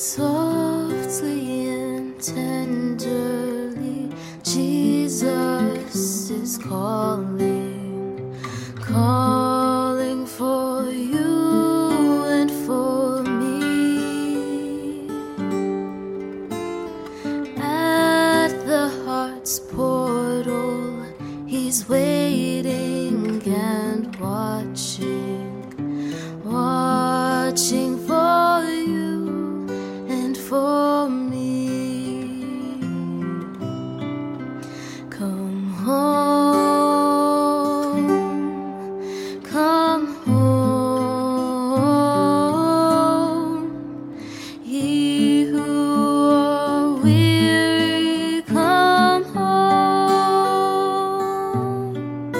Softly and tenderly, Jesus is calling, calling for you and for me. At the heart's portal, He's waiting and watching, watching for you for me. Come home, come home, ye who are weary, come home.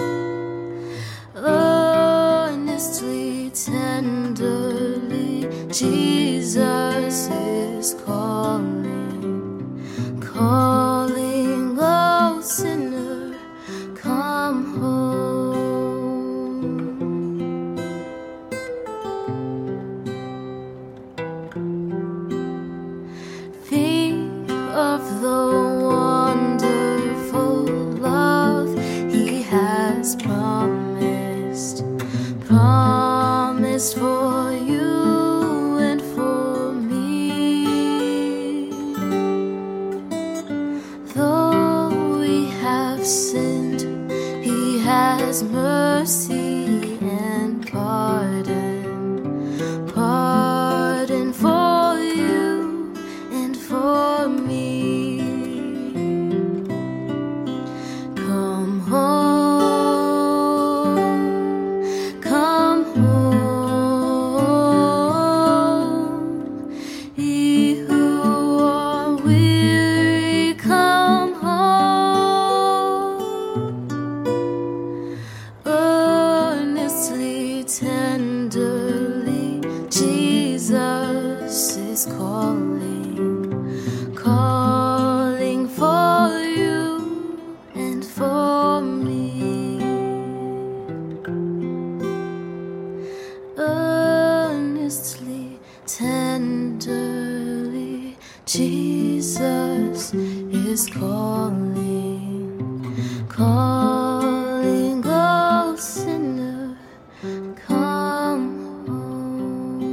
Earnestly, tenderly, Jesus is calling, calling, oh sinner, come home. Think of the wonderful love He has promised, promised for you. Sinned, He has mercy and pardon, pardon for you and for me. Come home, come home, ye who are weary, come home. Tenderly, Jesus is calling, calling for you and for me. Earnestly, tenderly, Jesus is calling, calling, oh sinner, come home.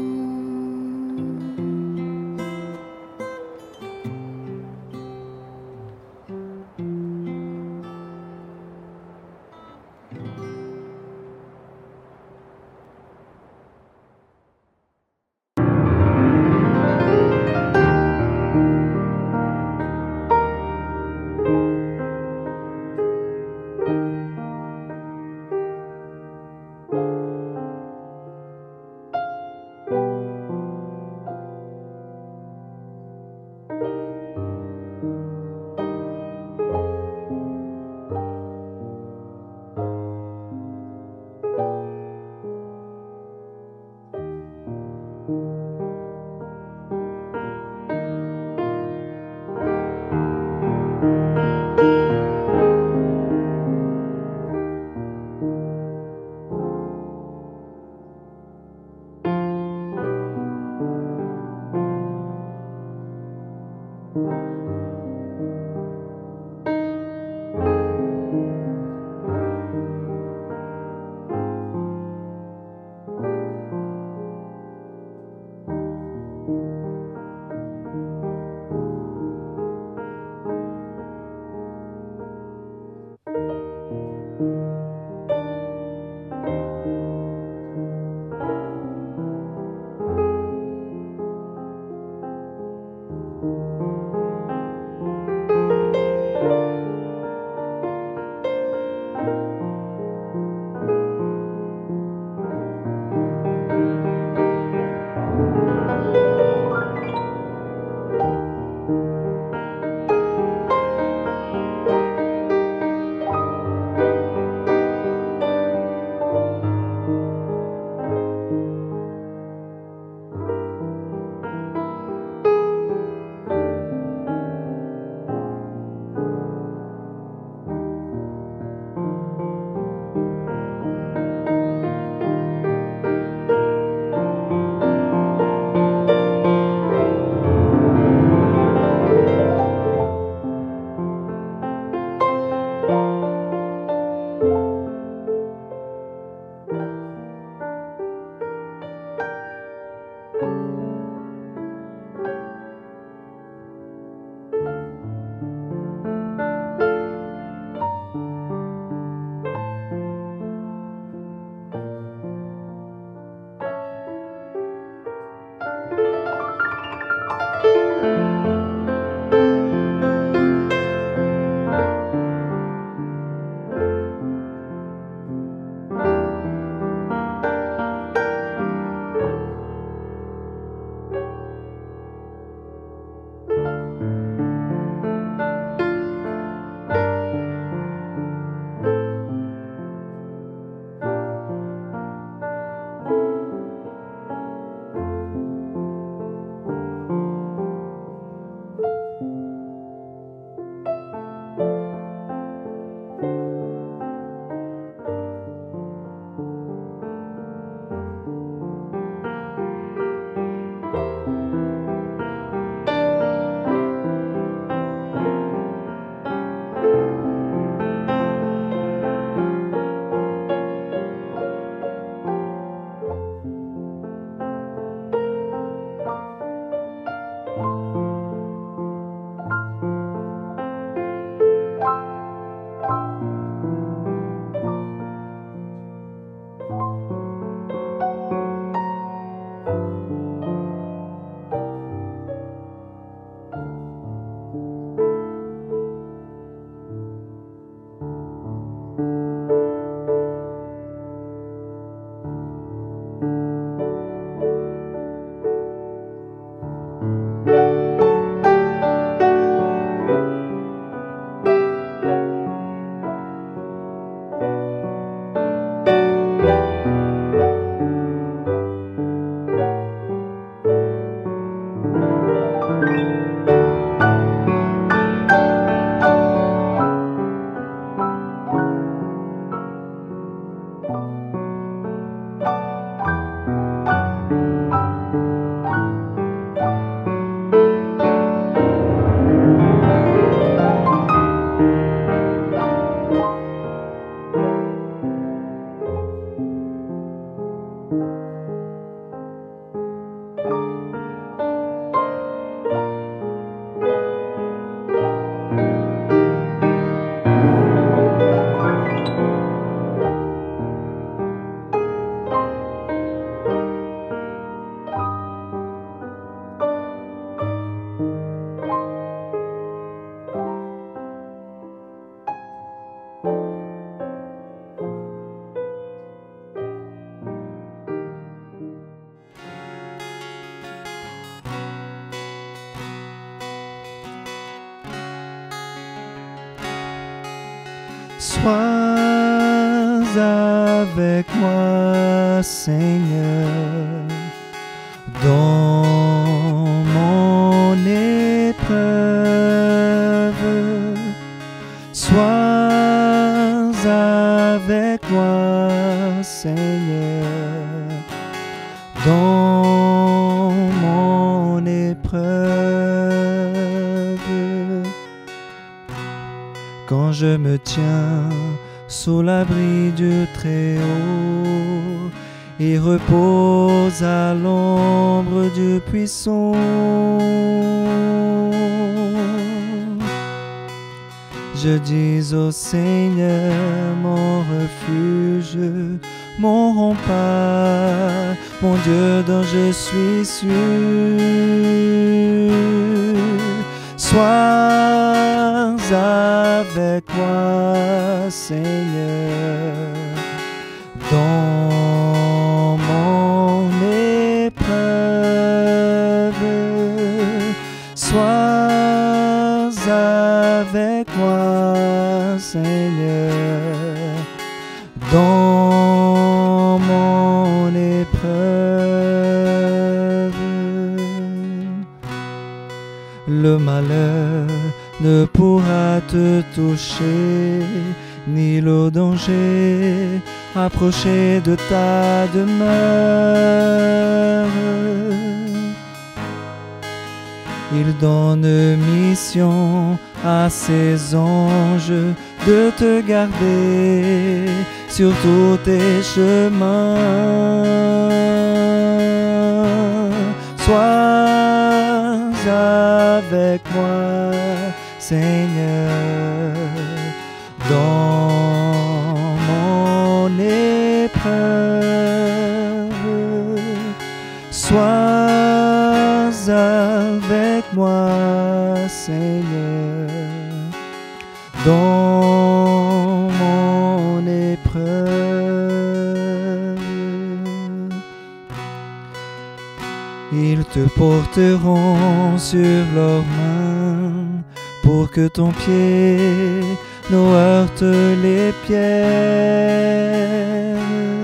Sois avec moi, Seigneur, dans mon épreuve. Sois avec moi, Seigneur, dans mon épreuve. Quand je me tiens sous l'abri du Très-Haut et repose à l'ombre du Puissant, je dis au Seigneur, mon refuge, mon rempart, mon Dieu dont je suis sûr. Sois avec moi, Seigneur, dans mon épreuve. Sois avec moi, Seigneur, dans mon épreuve. Le malheur ne pourra te toucher, ni le danger approcher de ta demeure. Il donne mission à ses anges de te garder sur tous tes chemins. Sois avec moi, Seigneur, dans mon épreuve. Sois avec moi, Seigneur, dans mon épreuve. Ils te porteront sur leurs mains pour que ton pied ne heurte les pierres.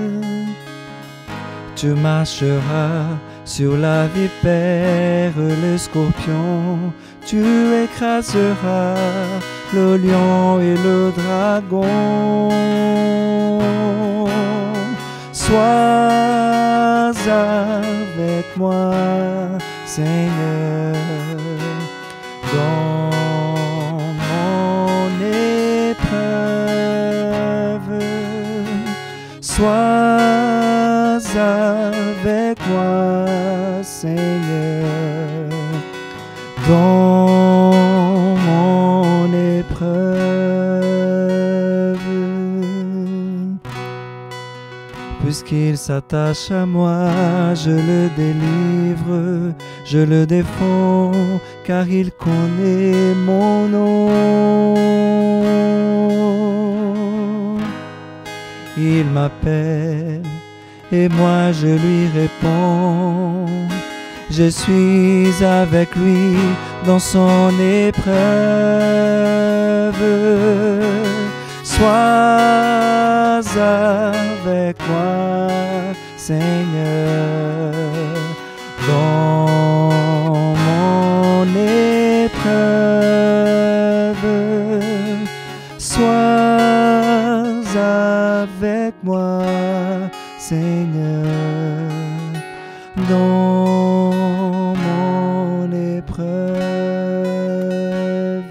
Tu marcheras sur la vipère, le scorpion, tu écraseras le lion et le dragon. Sois avec moi, Seigneur, dans mon épreuve. Sois avec moi, Seigneur, dans mon épreuve. Puisqu'il s'attache à moi, je le délivre, je le défends, car il connaît mon nom. Il m'appelle et moi je lui réponds. Je suis avec lui dans son épreuve. Sois avec moi, Seigneur, dans mon épreuve. Sois avec moi, Seigneur, dans mon épreuve.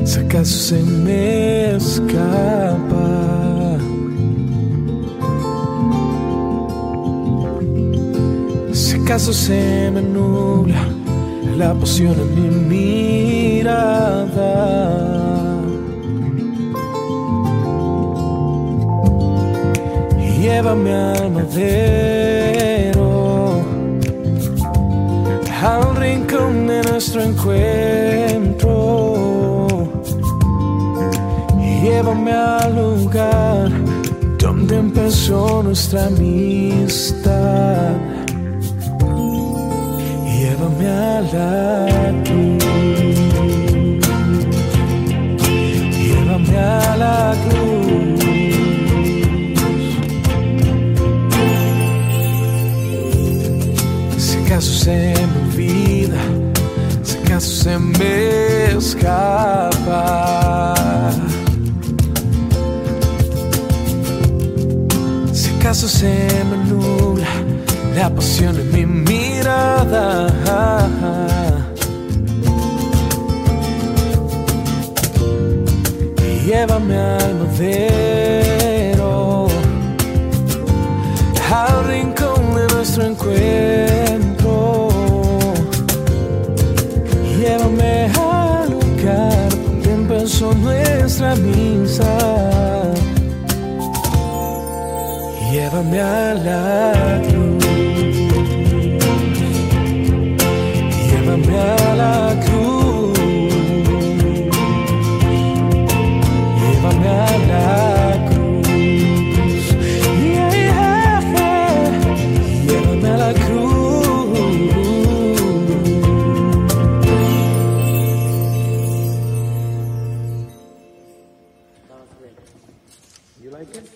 si acaso se me escapa. Si acaso se me nubla la pasión en mi mirada. Llévame al madero, al rincón de nuestro encuentro. Llévame al lugar donde empezó nuestra amistad. Llévame a la cruz. Llévame a la cruz. Si acaso se me olvida, si acaso se me escapa. Si acaso se me nubla la pasión en mi mirada. Llévame al madero, al rincón de nuestro encuentro. Llévame al lugar donde empezó nuestra amistad. Llévame a la cruz. Llévame a la cruz. Llévame a la cruz. Yeah, yeah, yeah. Llévame a la cruz. You like it?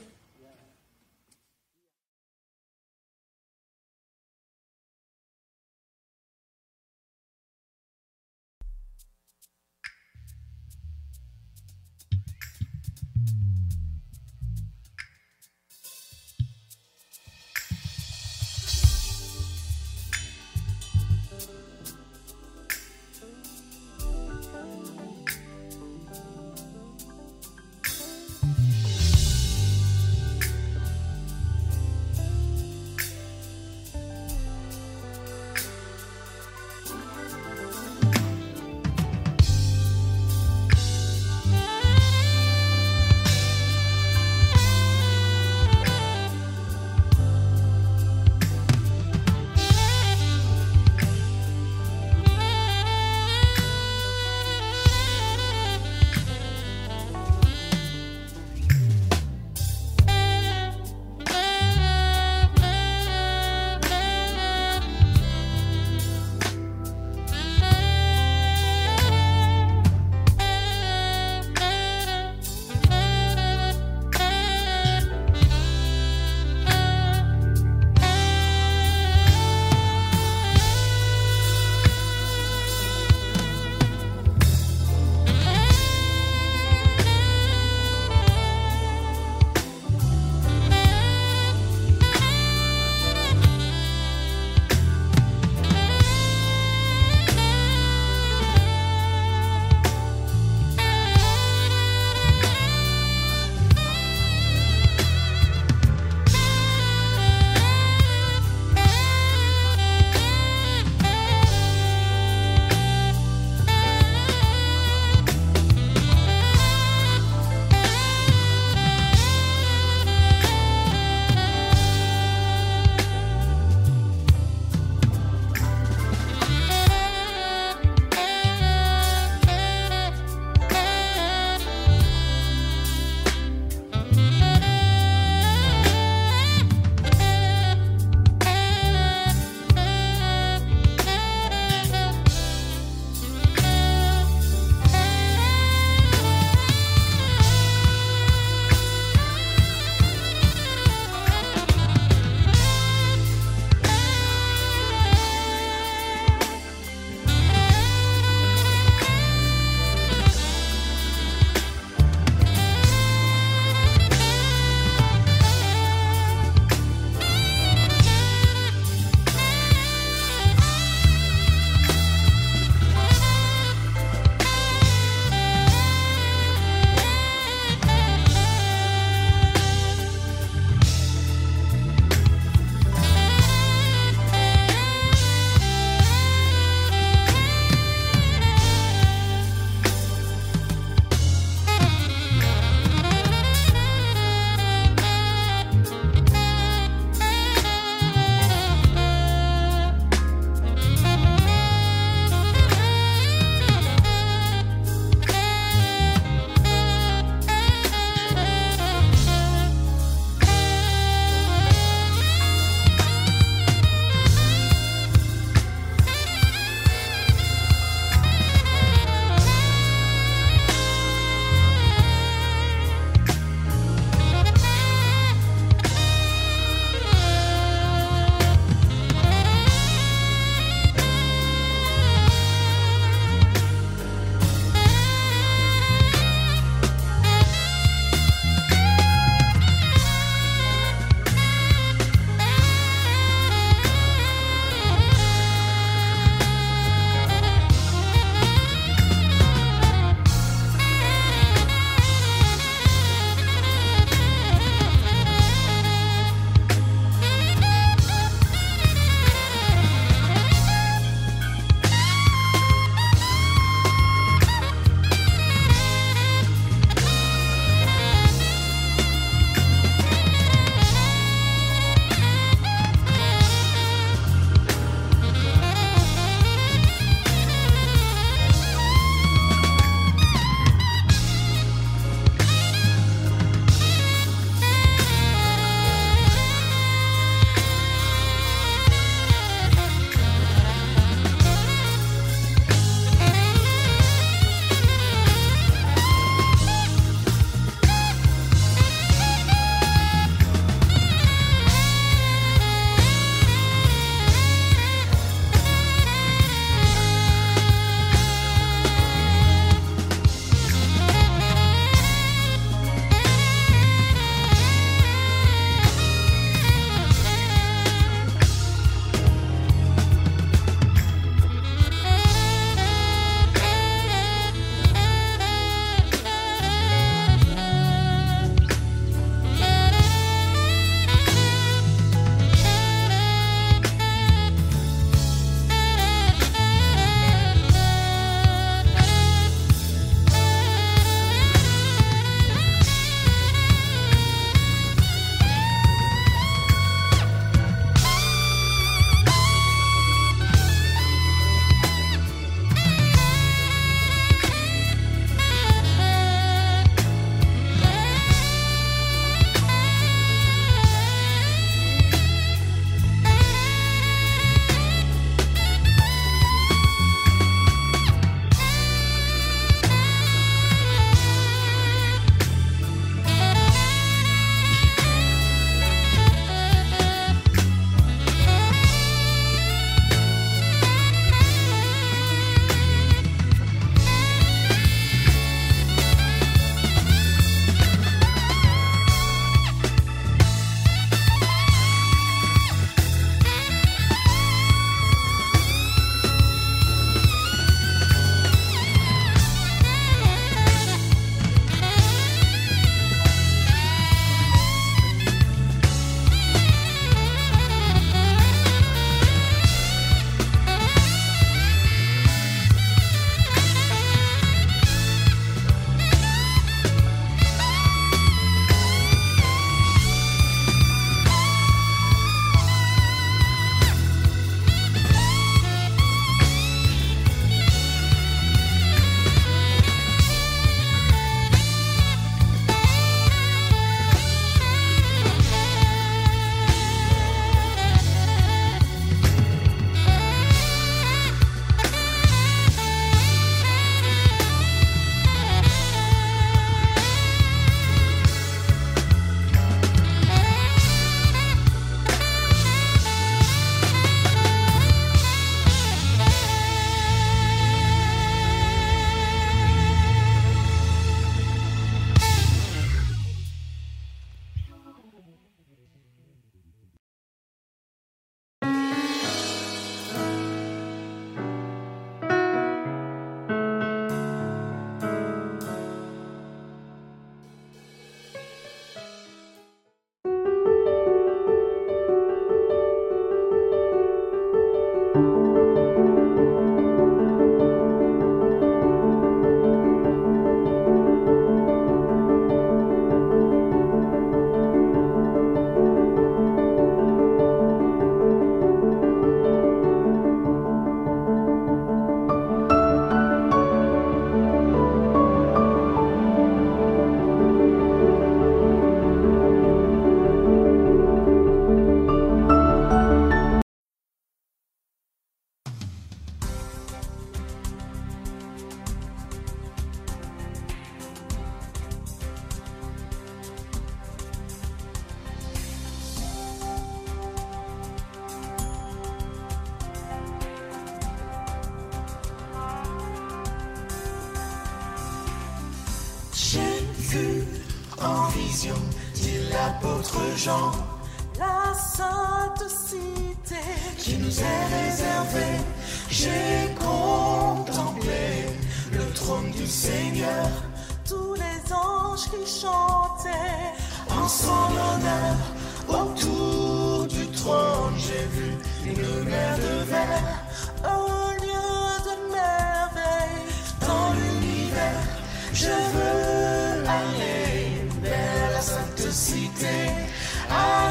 vu en vision, dit l'apôtre Jean, la sainte cité qui nous est réservée. J'ai contemplé le trône du Seigneur, tous les anges qui chantaient en son honneur. Autour du trône, j'ai vu une mer de verre, un lieu de merveille dans l'univers. Je veux aller vers la sainte cité, à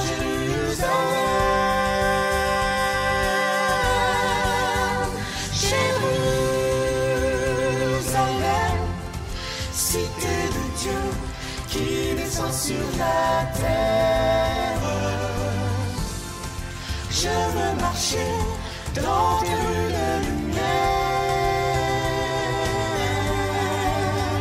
Jérusalem. Jérusalem, cité de Dieu qui descend sur la terre. Je veux marcher dans tes rues de lumière.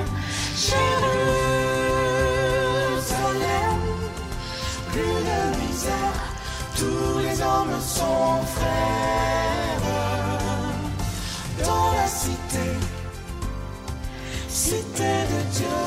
Jérusalem, plus de misère, tous les hommes sont frères. Dans la cité, cité de Dieu.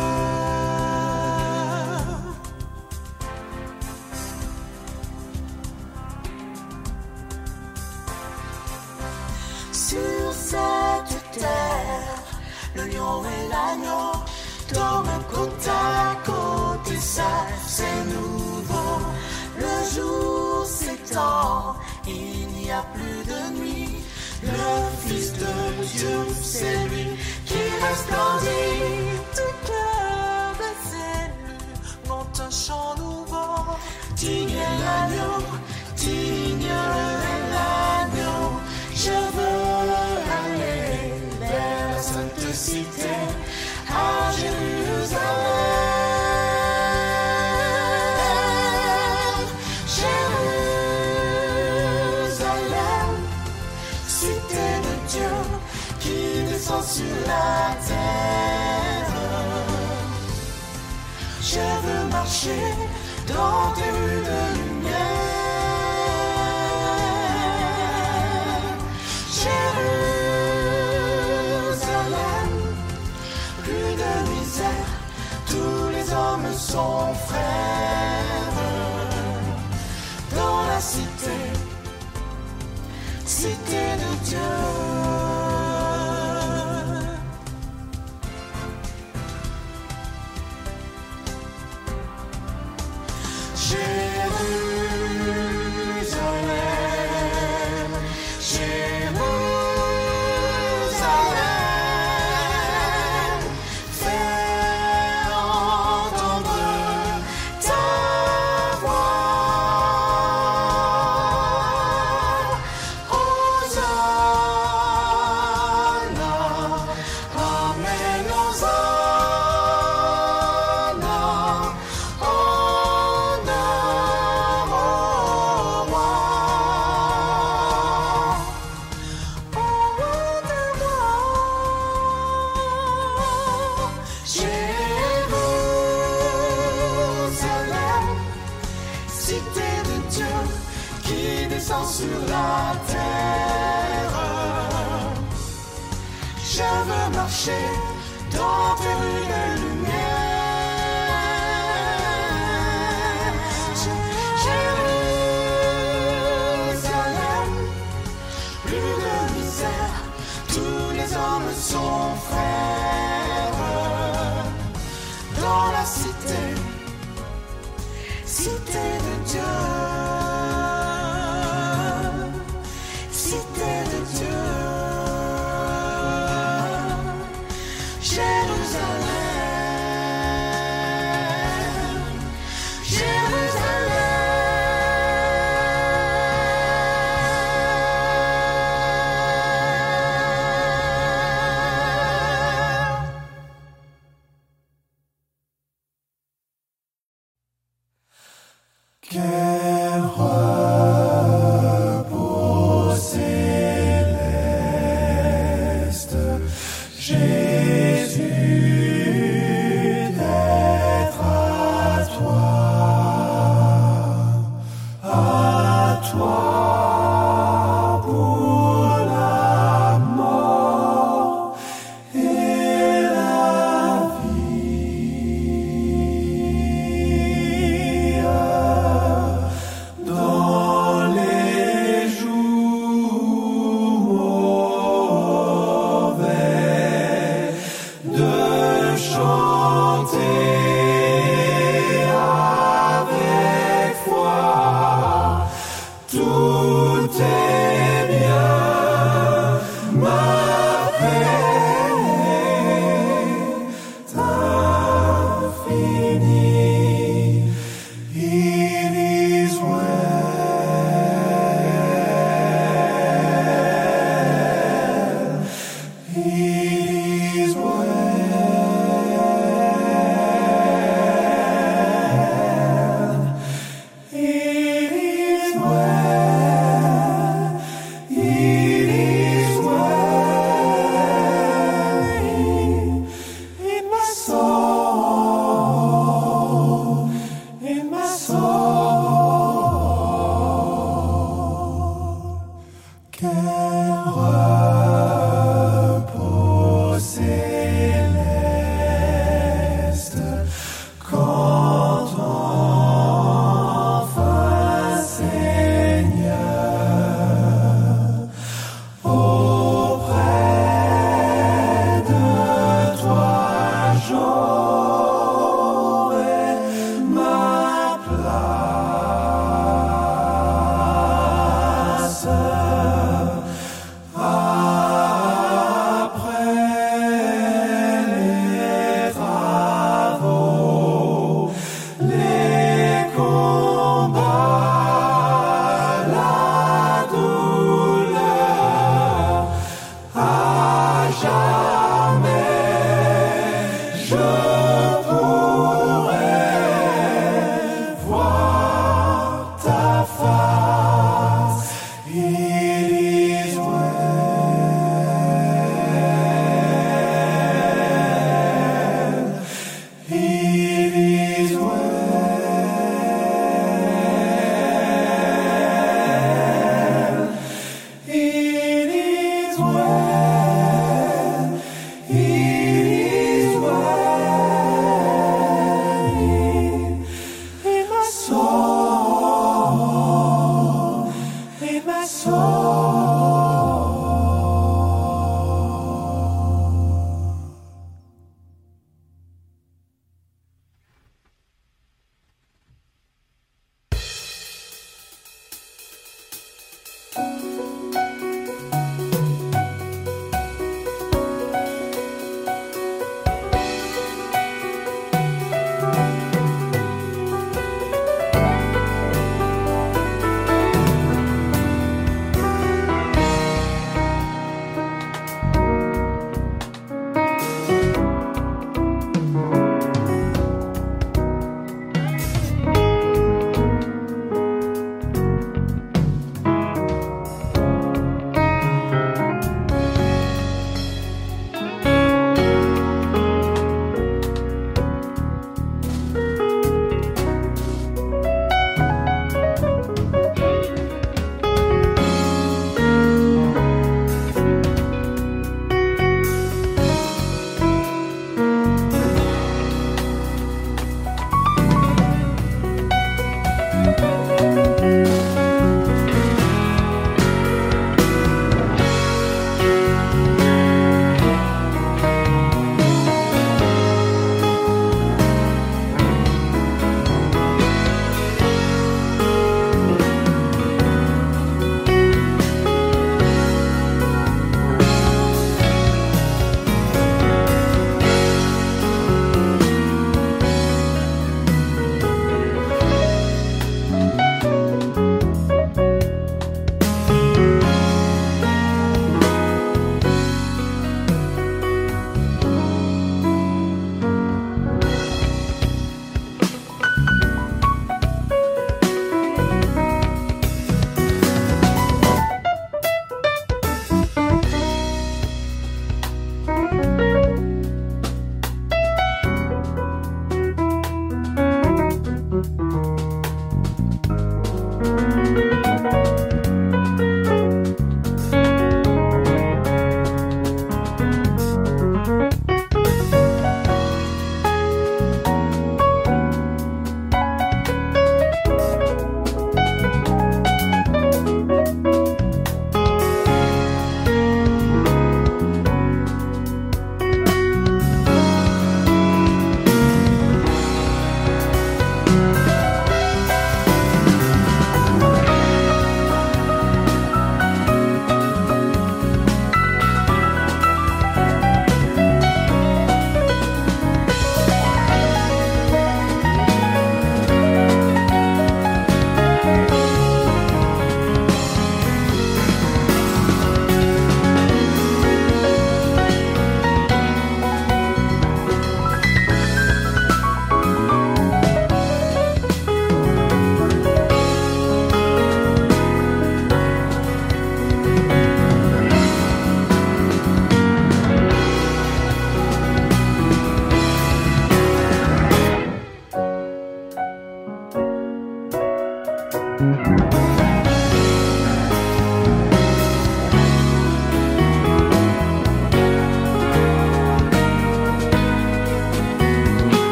Sur cette terre, le lion et l'agneau dorment côte à côte, et ça c'est nouveau. Le jour s'étend, il n'y a plus de nuit. Le Fils de Dieu, c'est lui qui resplendit. du cœur des élus monte un chant nouveau. Digne est l'agneau, digne est l'agneau. Je veux aller vers la sainte cité, à Jérusalem. Jérusalem, cité de Dieu qui descend sur la terre. Je veux marcher dans tes rues de lumière. Jérusalem, plus de misère, tous les hommes sont frères. Dans la cité, cité de Dieu. Jérusalem, Jérusalem, fais entendre ta voix. Hosanna, Amen, Hosanna, honneur au roi. Jérusalem, cité de Dieu qui descend sur la terre. Je veux marcher dans tes rues de lumière. Jérusalem, plus de misère, tous les hommes sont frères. Dans la cité, cité de Dieu. Cité de Dieu. Jérusalem, Jérusalem. Quel repos céleste, Jésus, d'être à toi pour la mort et la vie. It is well.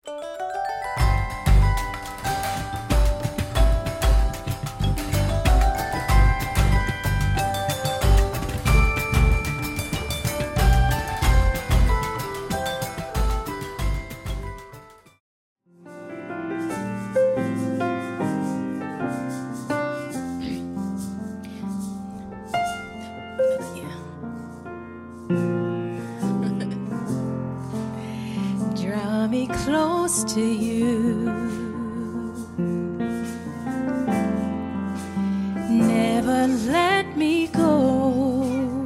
Draw me close to you. Never let me go.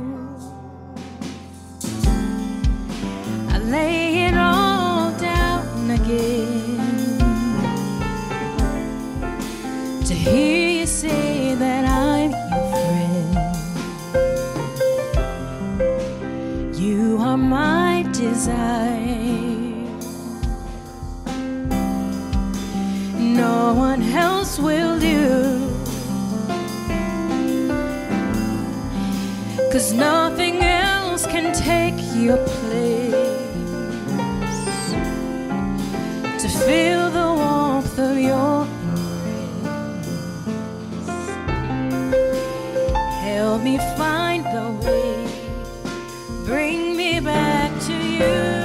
I lay it all down again to hear you say that I'm your friend. You are my desire. No one else will do, 'cause nothing else can take your place. To feel the warmth of your embrace, help me find the way, bring me back to you.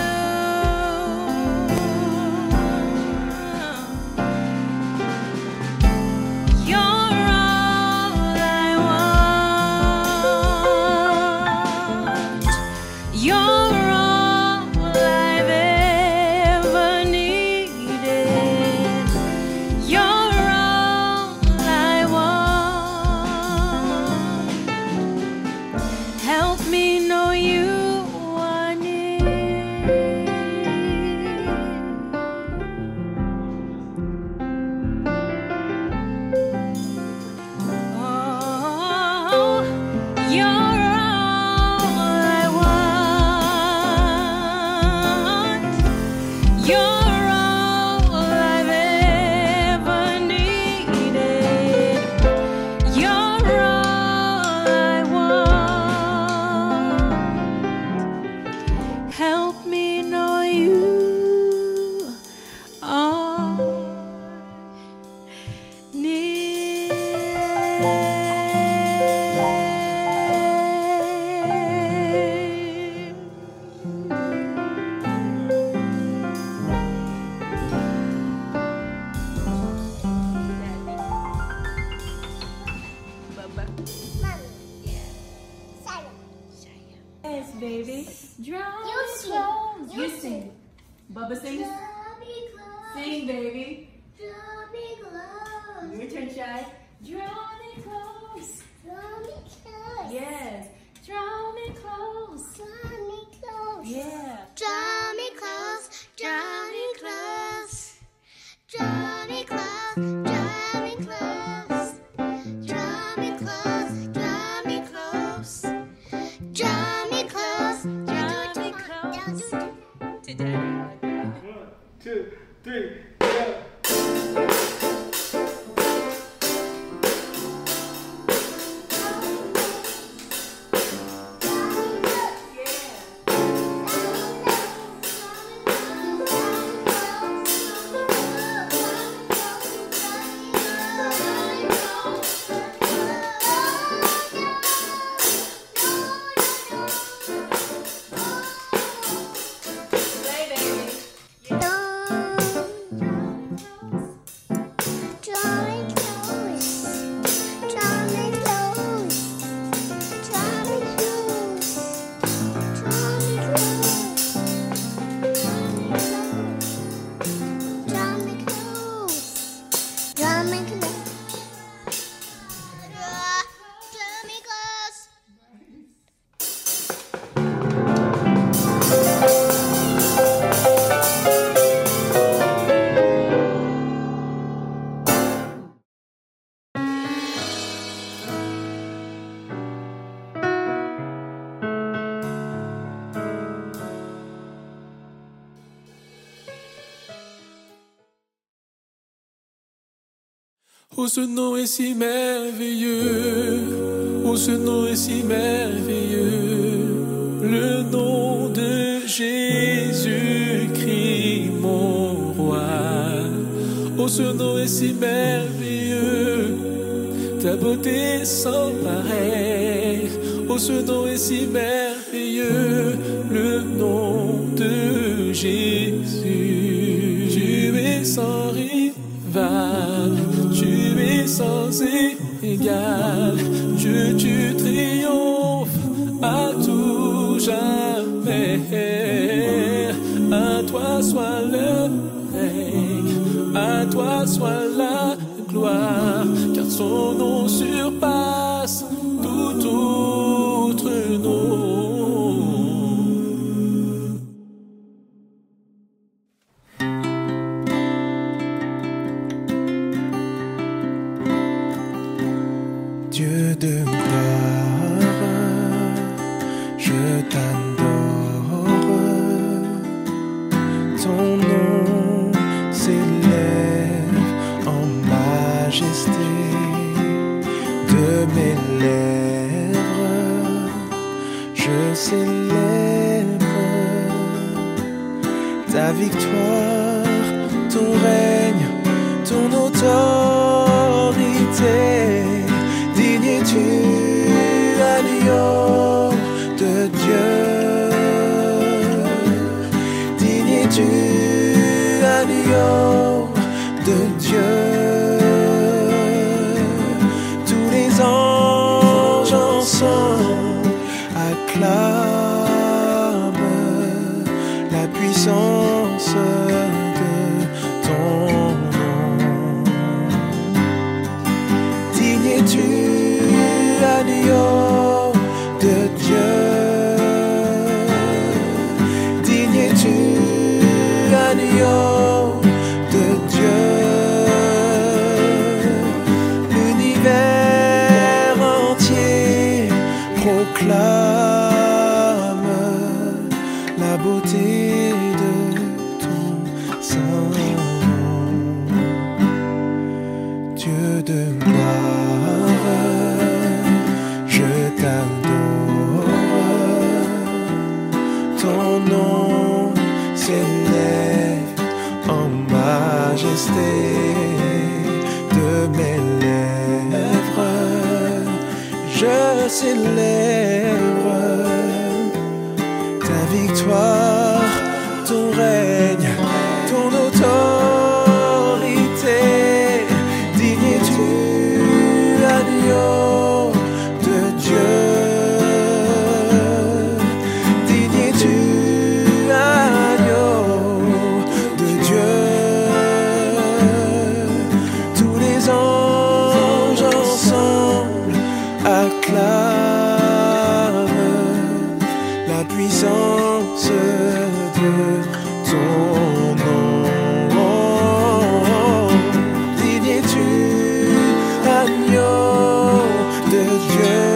Yes, baby. Draw me close. You sing. Bubba sings. Sing, baby. Draw me close. Your turn, Shy. Draw me close. Draw me close. Yes. Draw me close. Draw me close. Yeah. Draw me close. Draw me close. Draw me close. Draw me close. Draw me close. Draw me close. Draw me close. Draw me close. To Daddy. 1, 2, 3, go. Oh, ce nom est si merveilleux, oh, ce nom est si merveilleux, le nom de Jésus-Christ, mon Oh, ce nom est si merveilleux, ta beauté sans pareil. Oh, ce nom est si merveilleux, le nom de Jésus. Tu es sans rival, tu es sans égal. Dieu, tu triomphes à tout jamais. À toi soit le règne, à toi soit la gloire, car son nom surpasse tout autre nom. Dieu de gloire, je t'adore. Ton nom s'élève en majesté. De mes lèvres, je célèbre ta victoire, ton règne, ton autorité. Digne es-tu, agneau de Dieu. Digne es-tu, agneau de Dieu. Tous les anges ensemble acclament la puissance de ton nom. Digne es-tu, agneau de Dieu. Digne es-tu, agneau de Dieu. L'univers entier proclame la beauté de ton saint nom. Dieu de gloire, je t'adore. Ton nom s'élève en majesté. De mes lèvres, je célèbre ta victoire, ton règne, ton autorité. Digne es-tu, agneau de Dieu. Digne es-tu, agneau de Dieu. Tous les anges ensemble acclament la puissance de ton nom. Digne es-tu, agneau de Dieu.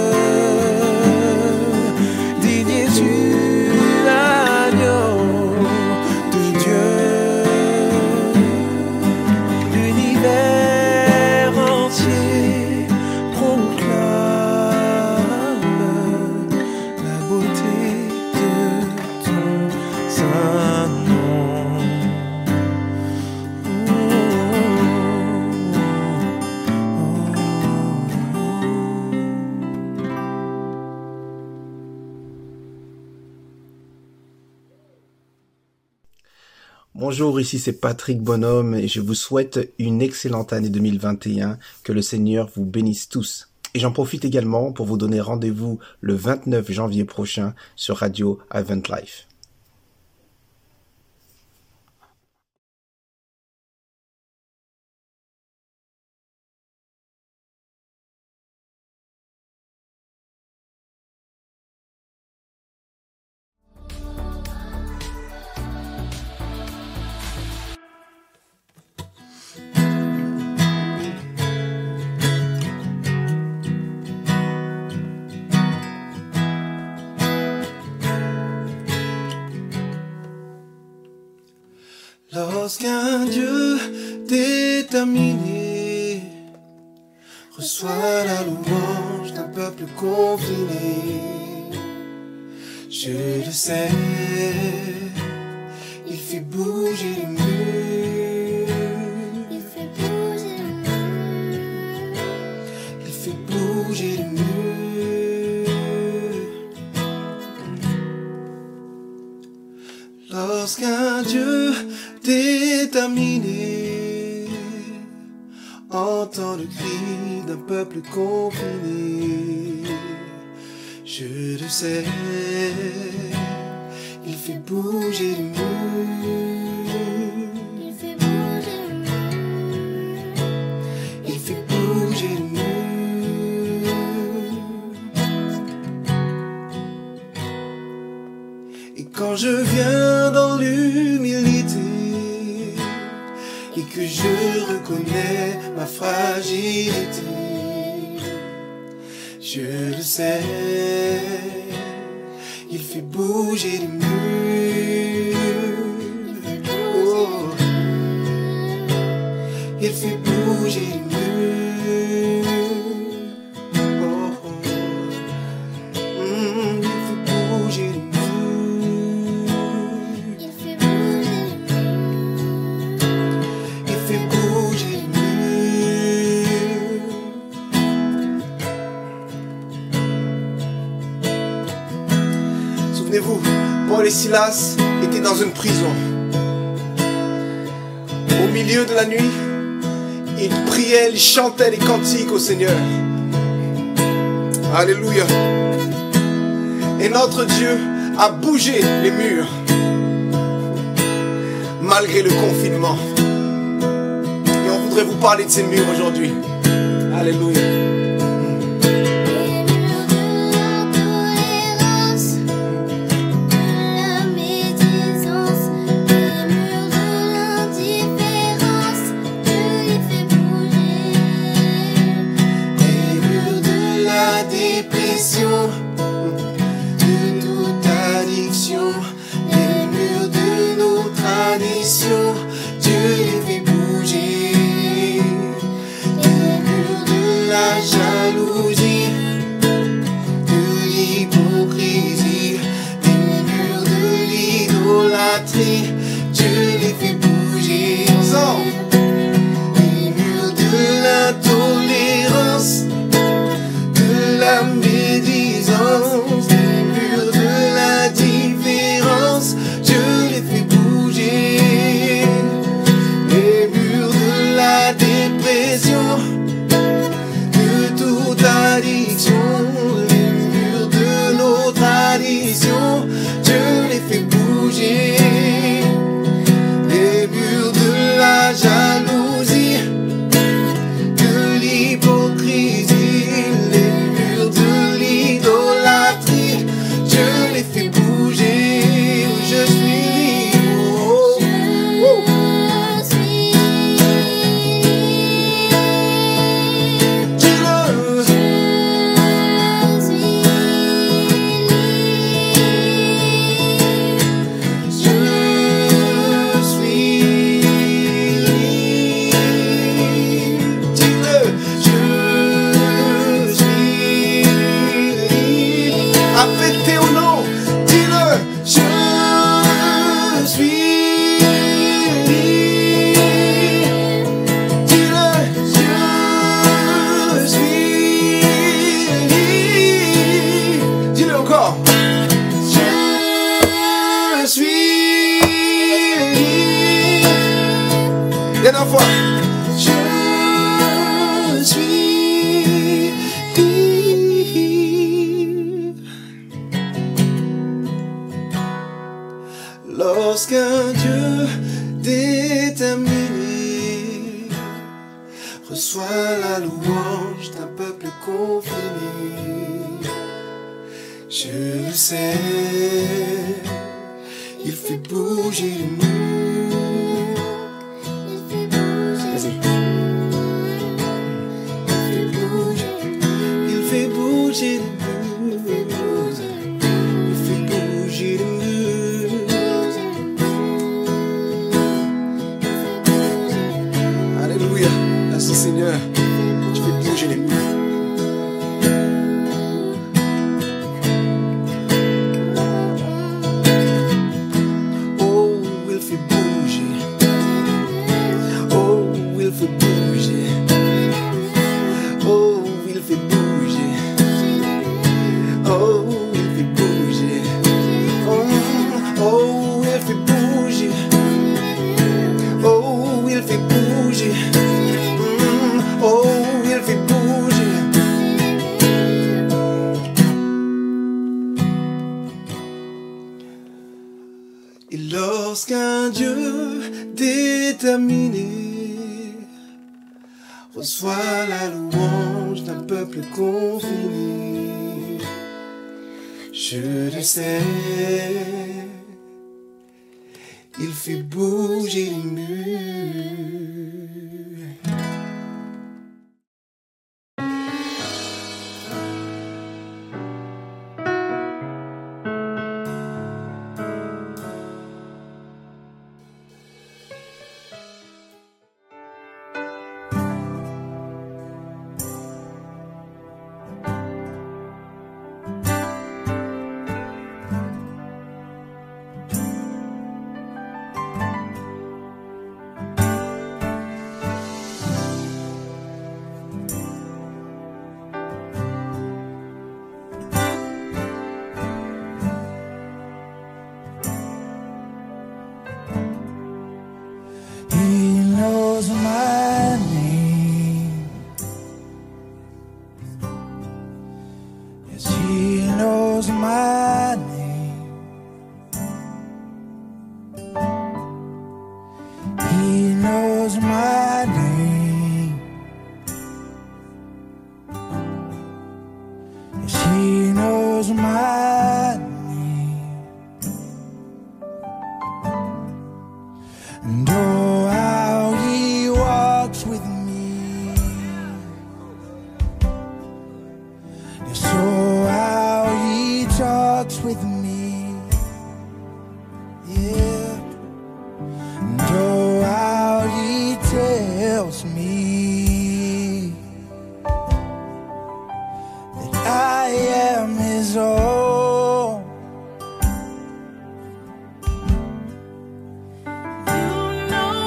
Digne es-tu, agneau de Dieu. L'univers entier proclame la beauté de ton saint nom. Bonjour, ici c'est Patrick Bonhomme et je vous souhaite une excellente année 2021, que le Seigneur vous bénisse tous. Et j'en profite également pour vous donner rendez-vous le 29 janvier prochain sur Radio Advent Life. Lorsqu'un Dieu déterminé reçoit la louange d'un peuple confiné, je le sais, il fait bouger les murs, Lorsqu'un Dieu déterminé entend le cri d'un peuple confiné, je le sais, il fait bouger les murs. Il fait bouger le mur. Il fait bouger les murs. Et quand je viens dans l'humilité et que je reconnais ma fragilité, je le sais, il fait bouger les murs. Oh, il fait bouger les murs. Oh, oh. Il fait bouger les murs. Il fait bouger le mur. Il fait bouger les murs. Souvenez-vous, Paul et Silas étaient dans une prison. Au milieu de la nuit, ils priaient, ils chantaient les cantiques au Seigneur. Alléluia. Et notre Dieu a bougé les murs, malgré le confinement. Et on voudrait vous parler de ces murs aujourd'hui. Alléluia. Dernière fois. Je suis libre. Lorsqu'un Dieu déterminé reçoit la louange d'un peuple confiné, je le sais, il fait bouger les murs. Il fait bouger les murs. Il fait bouger les murs. Alléluia. Merci Seigneur. Tu fais bouger les murs. Oh, il Et lorsqu'un Dieu déterminé reçoit la louange d'un peuple confiné, je le sais, il fait bouger les murs. You know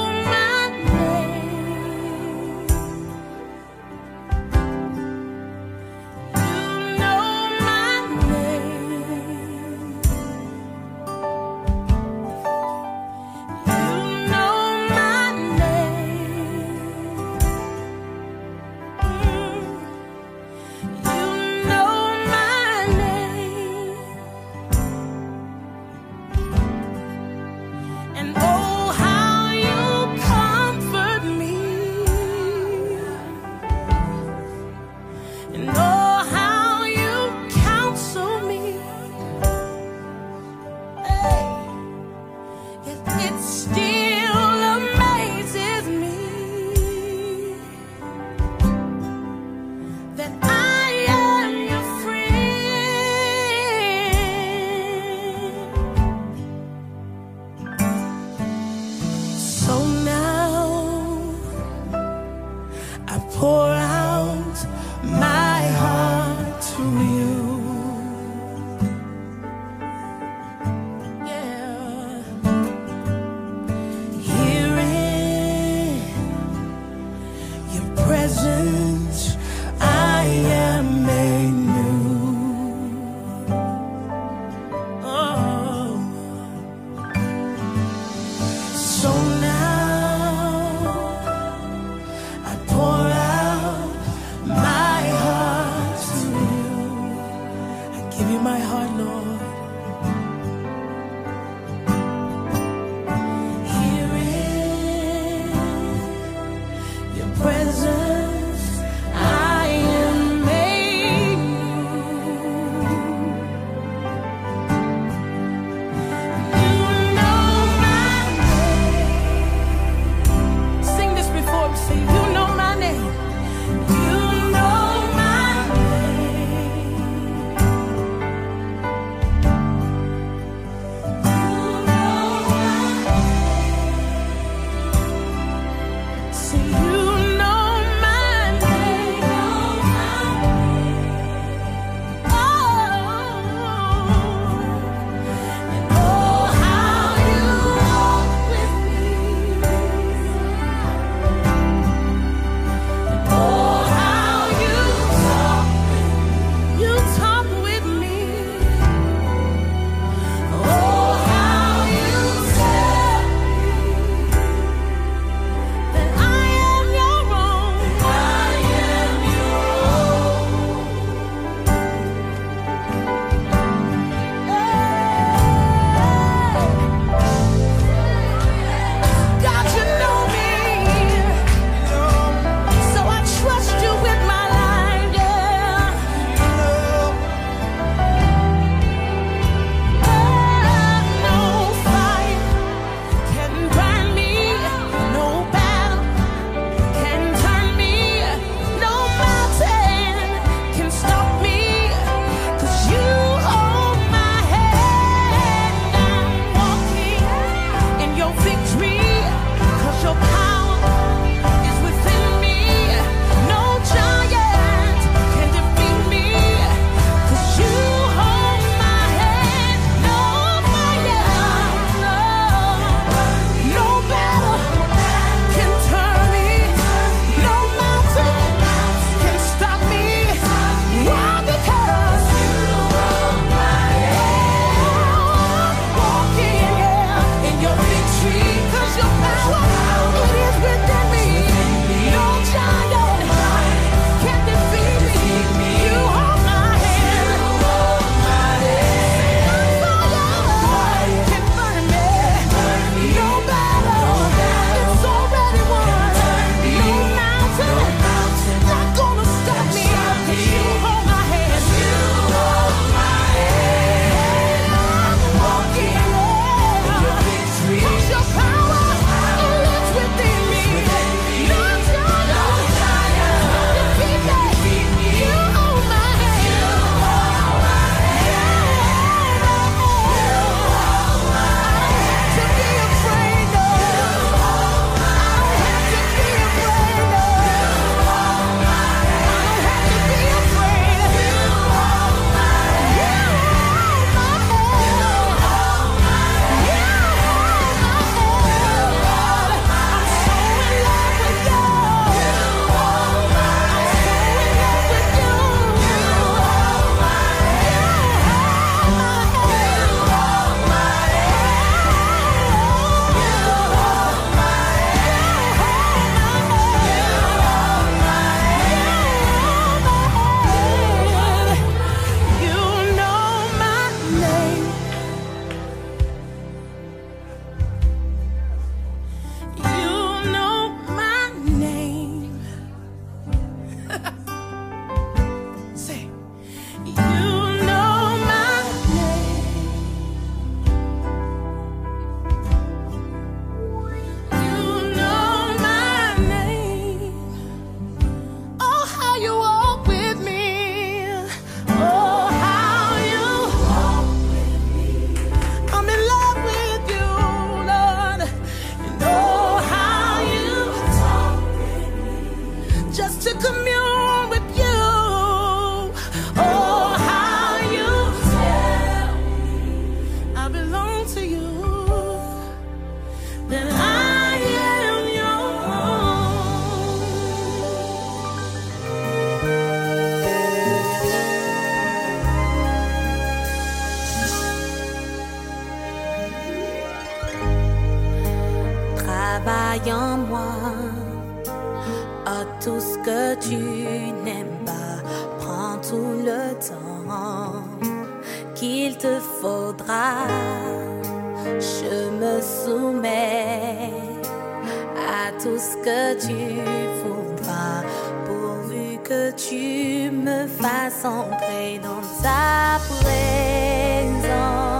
travaille en moi. Ah, tout ce que tu n'aimes pas, prends tout le temps qu'il te faudra. Je me soumets à tout ce que tu voudras, pourvu que tu me fasses entrer dans ta présence.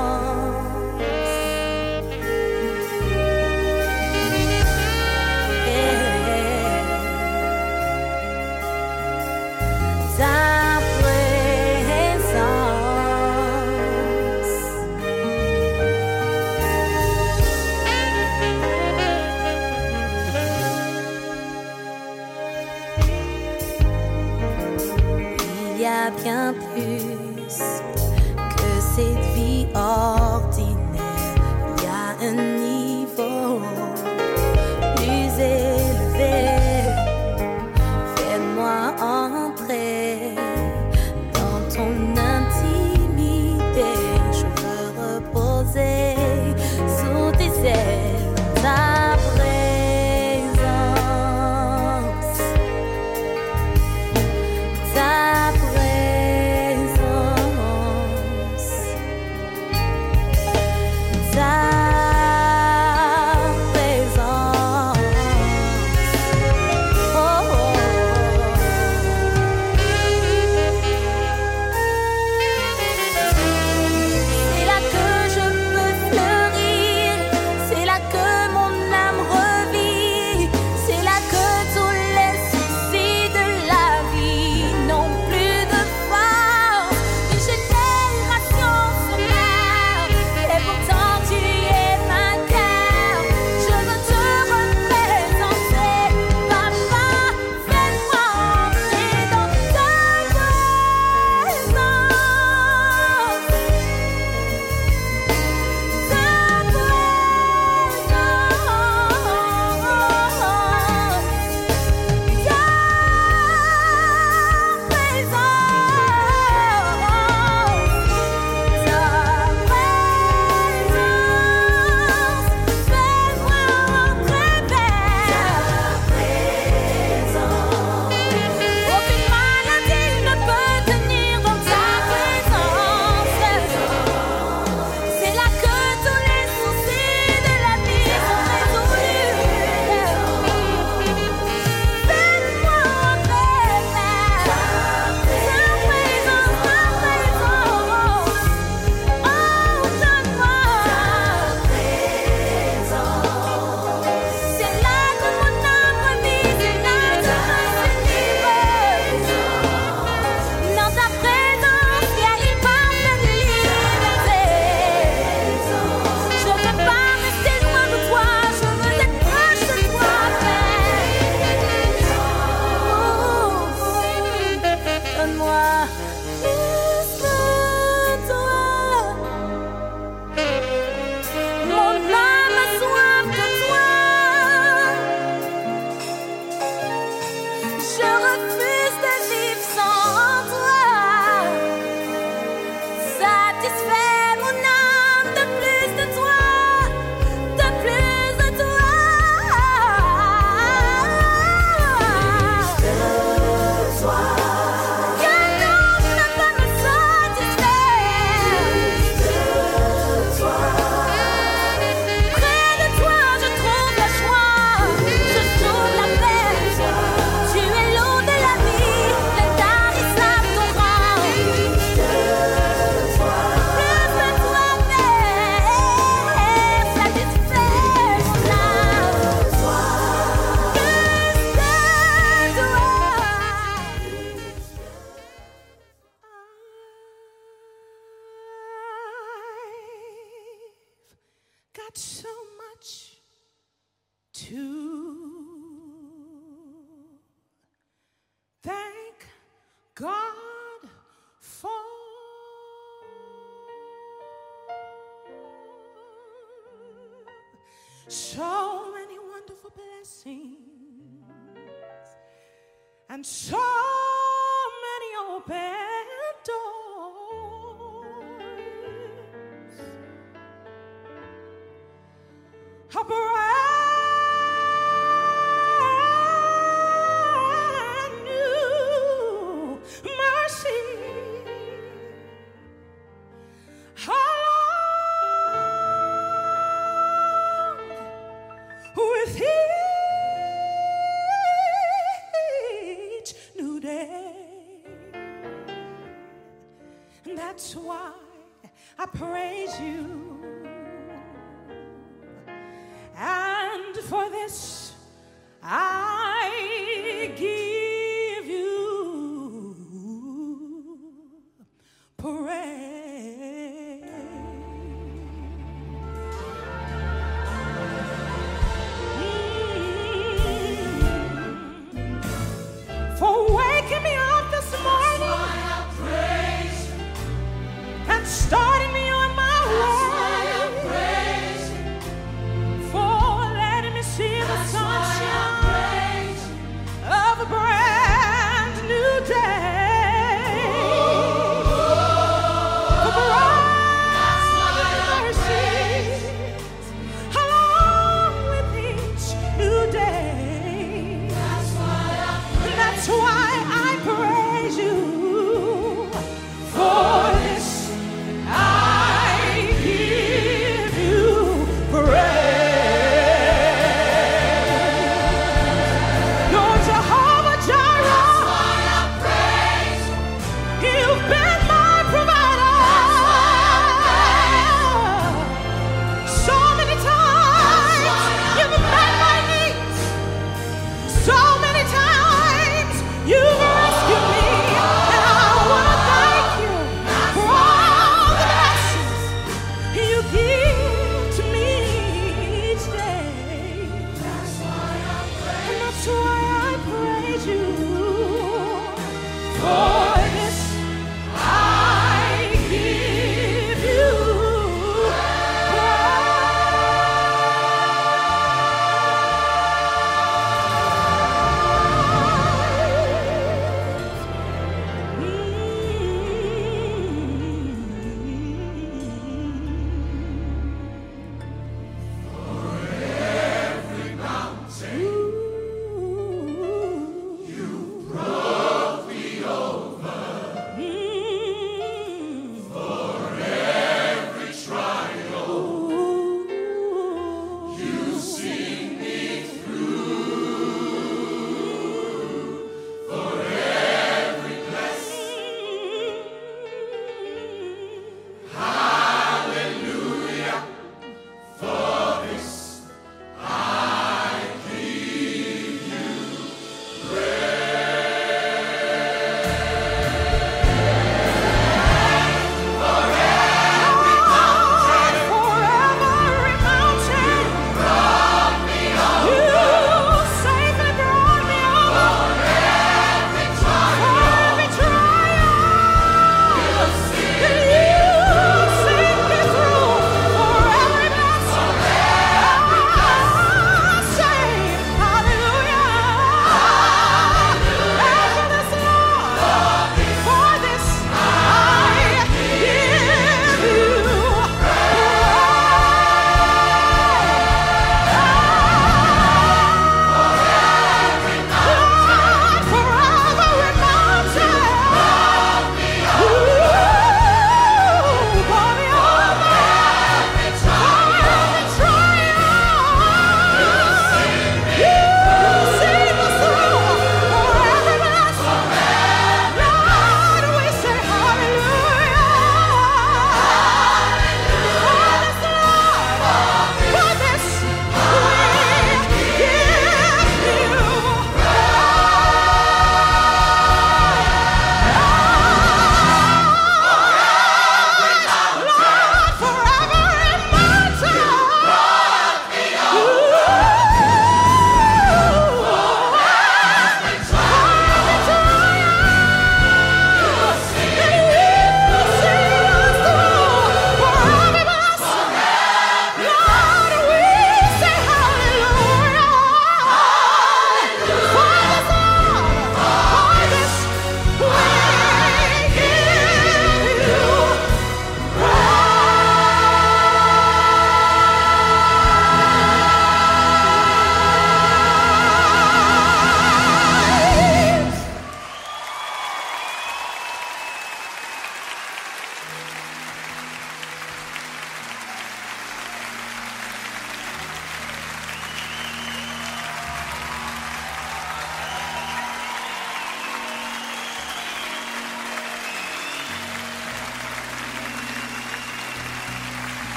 Ta présence. Il y a bien plus que cette vie ordinaire. Il y a un niveau plus élevé. Fais-moi entrer dans ton intimité. Je veux reposer sous tes ailes, ta présence, ta présence, ta présence. Oh, oh, oh. C'est là que je peux fleurir, c'est là que mon âme revit, c'est là que tous les soucis de la vie n'ont plus de force. Une génération se meurt, et pourtant tu es vainqueur. Je veux te représenter, papa, fais-moi entrer dans ta présence. Aucune maladie ne peut tenir dans ta présence. C'est là que tous les soucis de la vie sont résolus. Fais-moi entrer, Père. Ta présence, ta présence. Oh, donne-moi ta présence. C'est là que mon âme revit, c'est là que je me suis libre. Dans ta présence, il y a une parfaite liberté. Je veux pas rester loin de toi, je veux être proche de toi, Père. Donne-moi plus de toi. Mon âme a soif de toi. Je refuse de vivre sans toi. Satisfais mon âme de plus de toi, de plus de toi. Qu'un homme ne peut me satisfaire. Près de toi, je trouve la joie, je trouve la paix. Tu es l'eau de la vie, l'intarissable torrent. Plus de toi, Père, satisfais mon âme. Got so much to thank God for. So many wonderful blessings and so many open doors. A brand That's why I praise you. And for this I give you praise. For waking me up this morning and starting me on my way, for letting me see the sunshine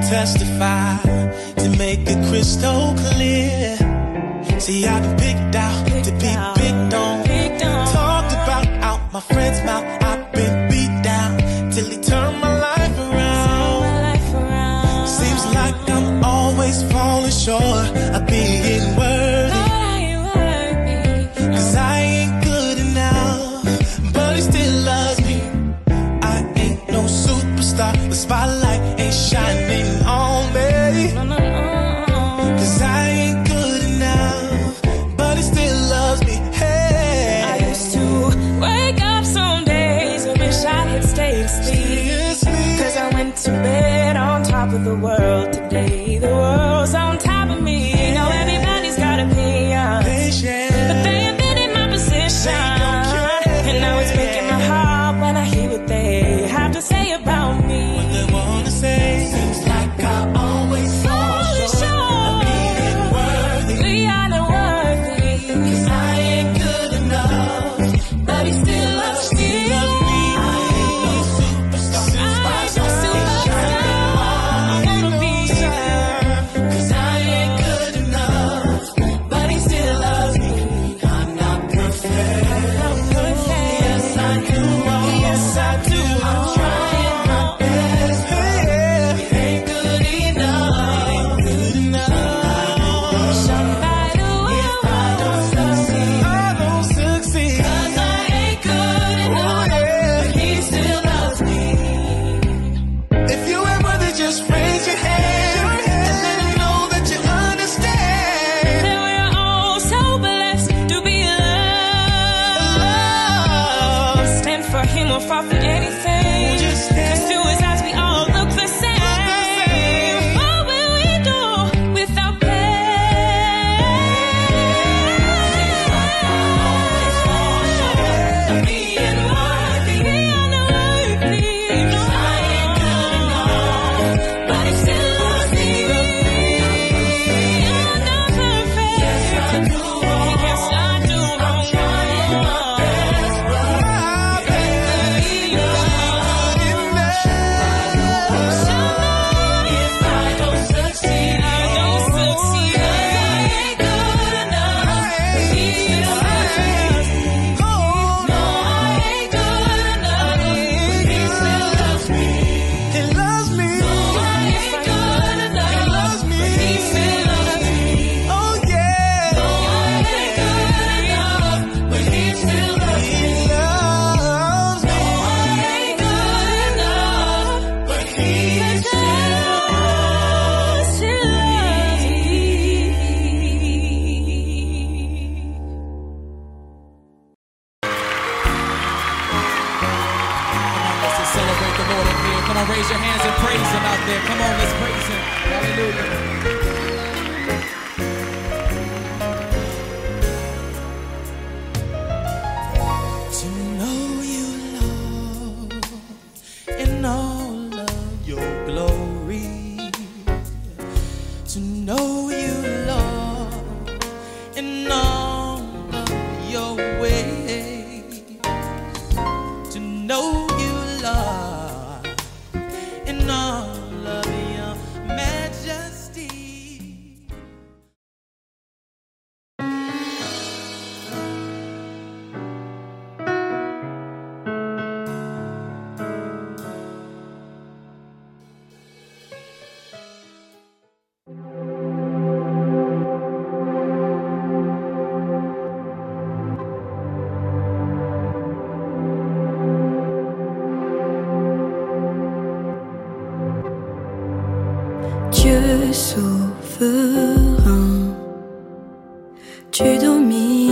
testify to make it crystal clear. See, I've been picked out to be picked on. Talked about out my friend's mouth. I've been beat down till he turned my life around. Seems like I'm always falling short of being worthy. Cause I ain't good enough, but he still loves me. I ain't no superstar, the spotlight ain't shining on me. Cause I ain't good enough, but he still loves me. Hey, I used to wake up some days and wish I had stayed asleep. Cause I went to bed on top of the world today. The world's on top of me. You know everybody's got opinions, but they ain't been in my position. And now it's breaking my heart when I hear what they have to say about me. What they wanna say. Seems like I always fall short of being worthy. We are not worthy. Cause I ain't good enough, but he still loves me. I ain't no superstar, spotlight ain't shining on me. Cause I ain't good enough, but he still loves me. I'm not perfect. Yes, I do. Yes, I do. I'm trying my best. It ain't good enough. Good enough. Somebody If I don't succeed, I don't succeed. Cause I ain't good enough, but he still loves me. If you ain't worthy, just raise your hand and let him know that you understand. that we're all so blessed to be loved. Stand for him or fall for anything. Just stand. Cause to his eyes we all look the same. What will we do without pain? Being worthy. We are not worthy. I ain't good enough, but he still loves me. You're not perfect. Yes, I do wrong. Yes, I do wrong. Trying my best, but I ain't good enough. If I don't succeed, I don't succeed. cause I ain't good enough, he still loves me. No, I ain't good enough, he still loves me. He loves me. No, I ain't good enough, he loves me. He still loves me. Oh yeah. No, I ain't good enough, but he still loves me. He loves me. No, I ain't good enough, but he still loves me. Let's just celebrate the Lord up here. Come on, raise your hands and praise him out there. Come on, let's praise him. Hallelujah. To know you, Lord, in all of your glory. To know you, Lord, in all of your ways. To know you, Lord, in all of your majesty. Dieu souverain, tu domines